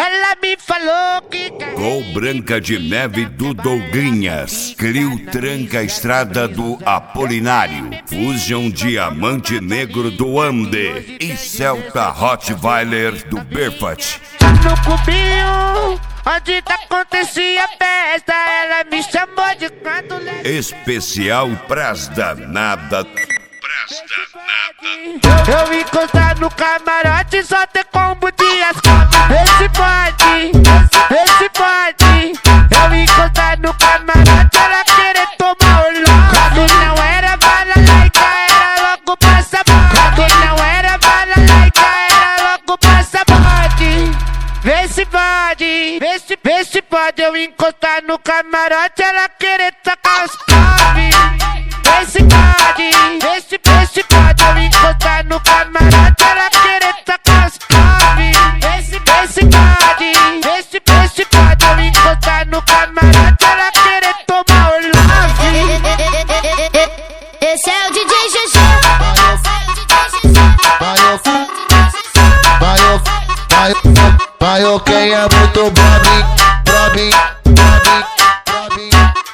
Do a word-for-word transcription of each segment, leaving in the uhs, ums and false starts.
Ela me falou que... Gol Branca de Neve do Dougrinhas, Clio Tranca Estrada do Apolinário, Fusion Diamante Negro do Ande e Celta Rottweiler do Berfat. No cubinho, onde acontecia festa, ela me chamou de canto. Especial pras danada. Eu encostar no camarote, só ter combo de asfalto. Esse pode, esse pode. Eu encostar no camarote, ela querer tomar o lote. Quando não era balalaica, era logo passaporte. Quando não era balalaica, era logo passaporte. Vê se pode, vê se, vê se pode. Eu encostar no camarote, ela querer tacar os cove. Vê se pode, vê se, vê se pode. Eu encostar no camarote, ela querer tacar os cove. Vê se, vê se pode, vê se, vê se pode. Eu encostar no camarote, ela querer tomar o love. Esse é o D J G G. Vai, ok, é muito brabinho, brabinho, brabinho, brabinho.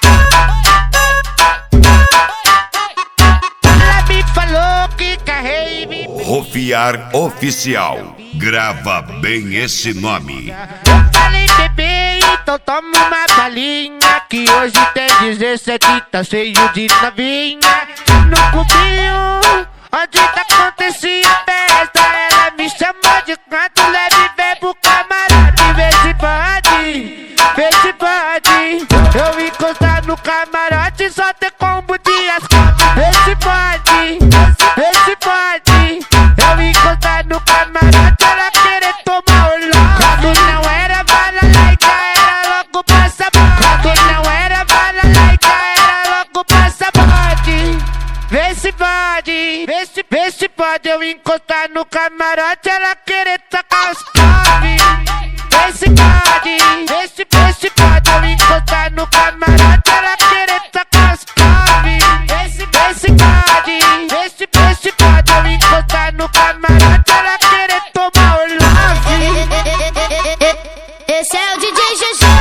Ela me falou que carrei. Rofiar Oficial, grava bem esse nome. Eu falei, bebê, então toma uma balinha, que hoje tem dezessete, tá cheio de novinha. No cubinho, onde acontecia festa, ela me chamou de canto, leve bebo camarote. Vê se pode, vê se pode. Eu encostar no camarote, só ter combo de asfalto. Vê se pode, vê se pode. Eu encostar no camarote, ela querer tomar o lote. Quando não era balalaica, era logo passaporte. Quando não era balalaica, era logo passaporte. Vê se pode, vê se, vê se pode. Eu encostar no camarote, ela querer tacar os cove. Vê se pode, vê se, vê se pode. Eu encostar no camarote, ela querer tacar os cove. Vê se, vê se pode, vê se, vê se pode. Eu encostar no camarote, ela querer tomar o love. Esse é o D J G G.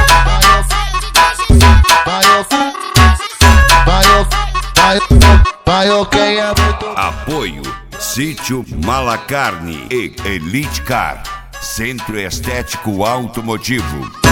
Vai, vai, ok, é muito. Apoio Sítio Malacarne e Elite Car, Centro Estético Automotivo.